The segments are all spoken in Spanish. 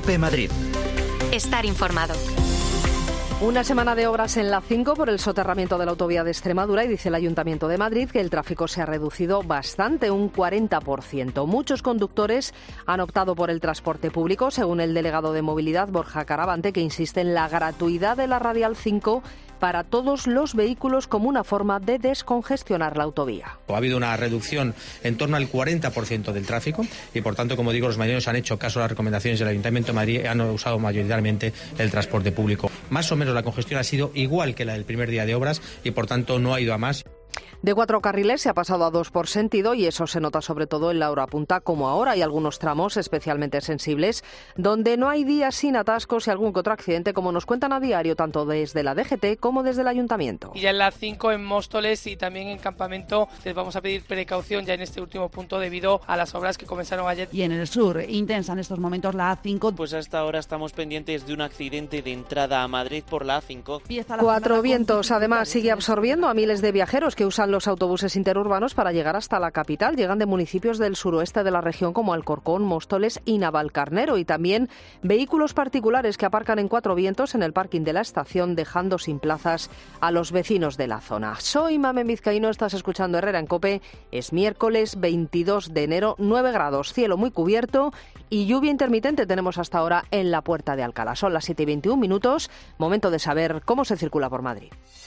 COPE Madrid. Estar informado. Una semana de obras en la A5 por el soterramiento de la autovía de Extremadura y dice el Ayuntamiento de Madrid que el tráfico se ha reducido bastante, un 40%. Muchos conductores han optado por el transporte público, según el delegado de Movilidad, Borja Caravante, que insiste en la gratuidad de la Radial 5 para todos los vehículos como una forma de descongestionar la autovía. Ha habido una reducción en torno al 40% del tráfico y, por tanto, como digo, los madrileños han hecho caso a las recomendaciones del Ayuntamiento de Madrid y han usado mayoritariamente el transporte público. Más o menos la congestión ha sido igual que la del primer día de obras y, por tanto, no ha ido a más. De 4 carriles se ha pasado a 2 por sentido y eso se nota sobre todo en la hora punta, como ahora. Hay algunos tramos especialmente sensibles donde no hay días sin atascos y algún que otro accidente, como nos cuentan a diario tanto desde la DGT como desde el Ayuntamiento. Y ya en la 5 en Móstoles y también en Campamento les vamos a pedir precaución ya en este último punto debido a las obras que comenzaron ayer. Y en el sur, intensa en estos momentos la A5. Pues hasta ahora estamos pendientes de un accidente de entrada a Madrid por la A5. 4 vientos, además, sigue absorbiendo a miles de viajeros que usan los autobuses interurbanos para llegar hasta la capital. Llegan de municipios del suroeste de la región como Alcorcón, Móstoles y Navalcarnero, y también vehículos particulares que aparcan en 4 vientos en el parking de la estación, dejando sin plazas a los vecinos de la zona. Soy Mamen Vizcaíno, estás escuchando Herrera en COPE. Es miércoles 22 de enero, 9 grados, cielo muy cubierto y lluvia intermitente tenemos hasta ahora en la Puerta de Alcalá. Son las 7:21, momento de saber cómo se circula por Madrid.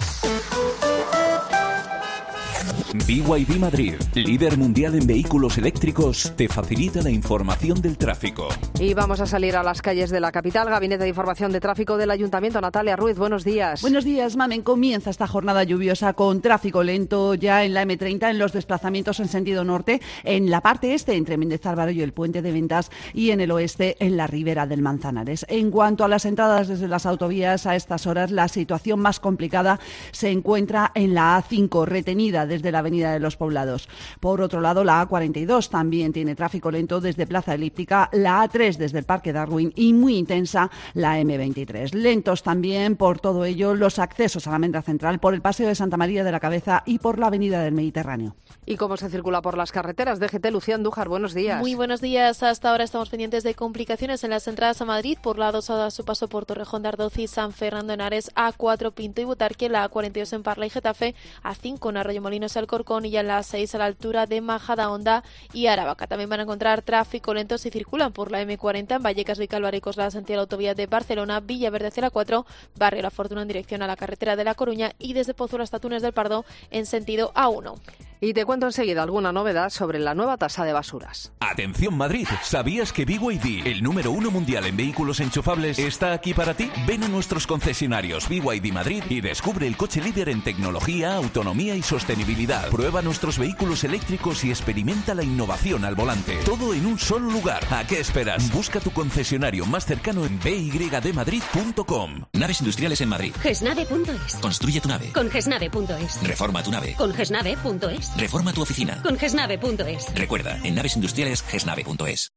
BYD Madrid, líder mundial en vehículos eléctricos, te facilita la información del tráfico. Y vamos a salir a las calles de la capital. Gabinete de Información de Tráfico del Ayuntamiento. Natalia Ruiz, buenos días. Buenos días, Mamen. Comienza esta jornada lluviosa con tráfico lento ya en la M30, en los desplazamientos en sentido norte, en la parte este entre Méndez Álvaro y el Puente de Ventas, y en el oeste en la Ribera del Manzanares. En cuanto a las entradas desde las autovías, a estas horas la situación más complicada se encuentra en la A5, retenida desde la Avenida de los Poblados. Por otro lado, la A42 también tiene tráfico lento desde Plaza Elíptica, la A3 desde el Parque Darwin y muy intensa la M23. Lentos también por todo ello los accesos a la Almendra Central por el Paseo de Santa María de la Cabeza y por la Avenida del Mediterráneo. ¿Y cómo se circula por las carreteras? DGT, Lucía Andújar, buenos días. Muy buenos días. Hasta ahora estamos pendientes de complicaciones en las entradas a Madrid por la A2 a su paso por Torrejón de Ardoz y San Fernando en Ares, A4 Pinto y Butarque, la A42 en Parla y Getafe, A5 en Arroyomolinos Alcorcón y ya en la A6 a la altura de Majadahonda y Aravaca. También van a encontrar tráfico lento si circulan por la M40 en Vallecas, Vicálvaro y Coslada, Santiago, autovía de Barcelona, Villaverde hacia la 4, Barrio La Fortuna en dirección a la carretera de La Coruña y desde Pozuelo hasta Túnez del Pardo en sentido A1. Y te cuento enseguida alguna novedad sobre la nueva tasa de basuras. Atención Madrid, ¿sabías que BYD, el número 1 mundial en vehículos enchufables, está aquí para ti? Ven a nuestros concesionarios BYD Madrid y descubre el coche líder en tecnología, autonomía y sostenibilidad. Prueba nuestros vehículos eléctricos y experimenta la innovación al volante. Todo en un solo lugar. ¿A qué esperas? Busca tu concesionario más cercano en bydmadrid.com. Naves industriales en Madrid. Gesnave.es. Construye tu nave. Con Gesnave.es. Reforma tu nave. Con Gesnave.es. Reforma tu oficina. Con Gesnave.es. Recuerda, en naves industriales, Gesnave.es.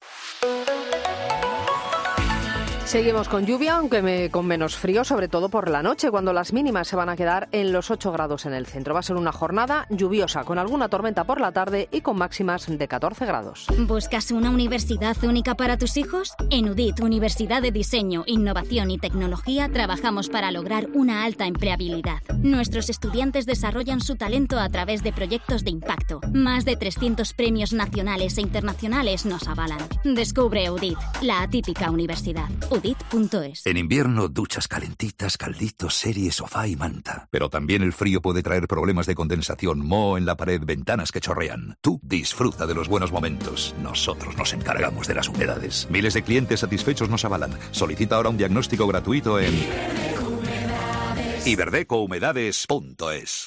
Seguimos con lluvia, aunque con menos frío, sobre todo por la noche, cuando las mínimas se van a quedar en los 8 grados en el centro. Va a ser una jornada lluviosa, con alguna tormenta por la tarde y con máximas de 14 grados. ¿Buscas una universidad única para tus hijos? En UDIT, Universidad de Diseño, Innovación y Tecnología, trabajamos para lograr una alta empleabilidad. Nuestros estudiantes desarrollan su talento a través de proyectos de impacto. Más de 300 premios nacionales e internacionales nos avalan. Descubre UDIT, la atípica universidad. UDIT.es. En invierno, duchas calentitas, calditos, series, sofá y manta. Pero también el frío puede traer problemas de condensación, moho en la pared, ventanas que chorrean. Tú disfruta de los buenos momentos. Nosotros nos encargamos de las humedades. Miles de clientes satisfechos nos avalan. Solicita ahora un diagnóstico gratuito en iberdecohumedades.es.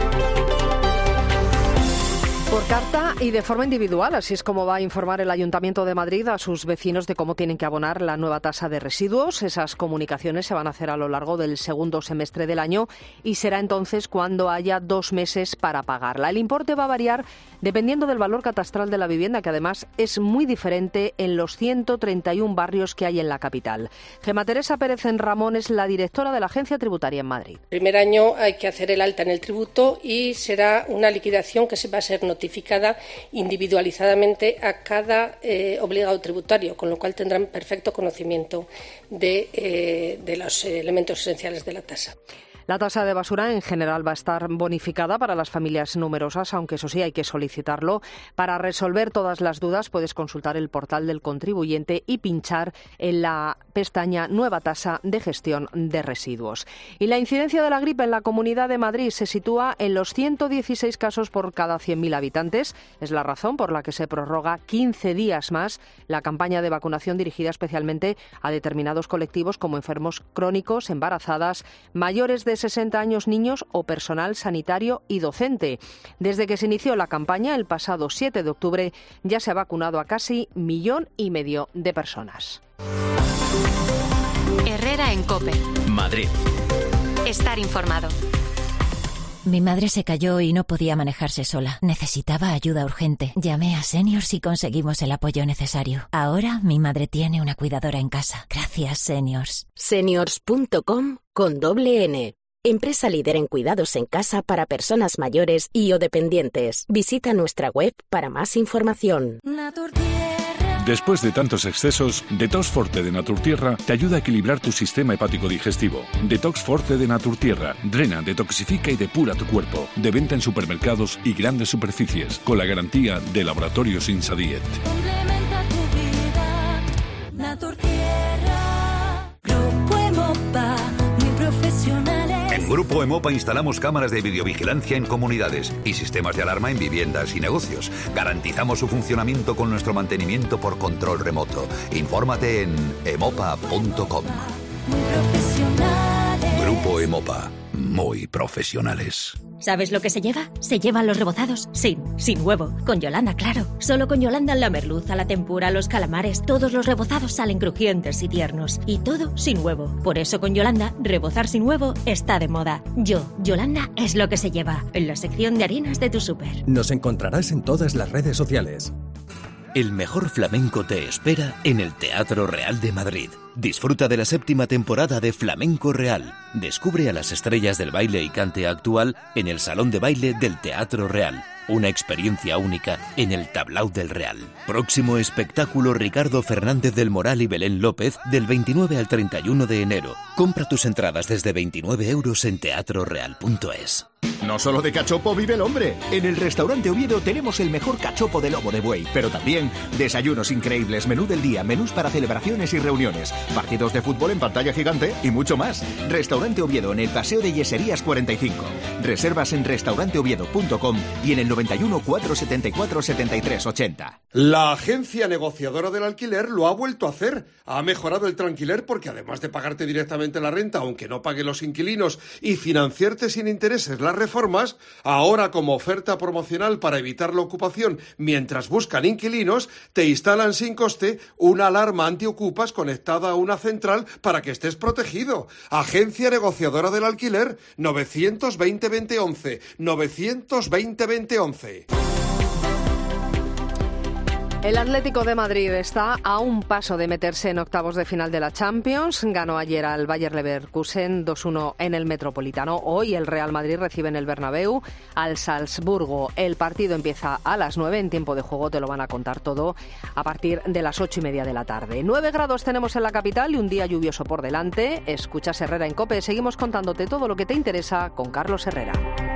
Por carta y de forma individual, así es como va a informar el Ayuntamiento de Madrid a sus vecinos de cómo tienen que abonar la nueva tasa de residuos. Esas comunicaciones se van a hacer a lo largo del segundo semestre del año y será entonces cuando haya 2 meses para pagarla. El importe va a variar dependiendo del valor catastral de la vivienda, que además es muy diferente en los 131 barrios que hay en la capital. Gemma Teresa Pérez Ramón es la directora de la Agencia Tributaria en Madrid. El primer año hay que hacer el alta en el tributo y será una liquidación que se va a ser notificada notificada individualizadamente a cada obligado tributario, con lo cual tendrán perfecto conocimiento de los elementos esenciales de la tasa. La tasa de basura en general va a estar bonificada para las familias numerosas, aunque eso sí hay que solicitarlo. Para resolver todas las dudas puedes consultar el portal del contribuyente y pinchar en la pestaña Nueva tasa de gestión de residuos. Y la incidencia de la gripe en la Comunidad de Madrid se sitúa en los 116 casos por cada 100.000 habitantes. Es la razón por la que se prorroga 15 días más la campaña de vacunación dirigida especialmente a determinados colectivos como enfermos crónicos, embarazadas, mayores de 60 años, niños o personal sanitario y docente. Desde que se inició la campaña el pasado 7 de octubre ya se ha vacunado a casi 1,5 millones de personas. Herrera en COPE. Madrid. Estar informado. Mi madre se cayó y no podía manejarse sola. Necesitaba ayuda urgente. Llamé a Seniors y conseguimos el apoyo necesario. Ahora mi madre tiene una cuidadora en casa. Gracias, Seniors. Seniors.com con doble N. Empresa líder en cuidados en casa para personas mayores y o dependientes. Visita nuestra web para más información. Después de tantos excesos, Detox Forte de Naturtierra te ayuda a equilibrar tu sistema hepático digestivo. Detox Forte de Naturtierra drena, detoxifica y depura tu cuerpo. De venta en supermercados y grandes superficies, con la garantía de Laboratorios Insadiet. Complementa tu vida, Naturtierra. Grupo Emopa, muy profesionales. En Grupo Emopa instalamos cámaras de videovigilancia en comunidades y sistemas de alarma en viviendas y negocios. Garantizamos su funcionamiento con nuestro mantenimiento por control remoto. Infórmate en emopa.com. Grupo Emopa, muy profesionales. ¿Sabes lo que se lleva? Se llevan los rebozados sin huevo. Con Yolanda, claro. Solo con Yolanda la merluza, la tempura, los calamares, todos los rebozados salen crujientes y tiernos. Y todo sin huevo. Por eso con Yolanda, rebozar sin huevo está de moda. Yolanda es lo que se lleva. En la sección de harinas de tu súper. Nos encontrarás en todas las redes sociales. El mejor flamenco te espera en el Teatro Real de Madrid. Disfruta de la 7ª temporada de Flamenco Real. Descubre a las estrellas del baile y cante actual en el Salón de Baile del Teatro Real. Una experiencia única en el Tablao del Real. Próximo espectáculo Ricardo Fernández del Moral y Belén López del 29 al 31 de enero. Compra tus entradas desde 29 € en teatroreal.es. No solo de cachopo vive el hombre. En el restaurante Oviedo tenemos el mejor cachopo de lomo de buey, pero también desayunos increíbles, menú del día, menús para celebraciones y reuniones, partidos de fútbol en pantalla gigante y mucho más. Restaurante Oviedo en el Paseo de Yeserías 45. Reservas en restauranteoviedo.com y en el 91 474 73 80. La agencia negociadora del alquiler lo ha vuelto a hacer. Ha mejorado el tranquiler porque además de pagarte directamente la renta, aunque no paguen los inquilinos, y financiarte sin intereses las reformas, ahora como oferta promocional para evitar la ocupación mientras buscan inquilinos, te instalan sin coste una alarma antiocupas conectada a una central para que estés protegido. Agencia negociadora del alquiler, 920 2011, 920 2011. El Atlético de Madrid está a un paso de meterse en octavos de final de la Champions. Ganó ayer al Bayer Leverkusen 2-1 en el Metropolitano. Hoy el Real Madrid recibe en el Bernabéu al Salzburgo. El partido empieza a las 9 en tiempo de juego. Te lo van a contar todo a partir de las 8:30 de la tarde. 9 grados tenemos en la capital y un día lluvioso por delante. Escuchas Herrera en COPE. Seguimos contándote todo lo que te interesa con Carlos Herrera.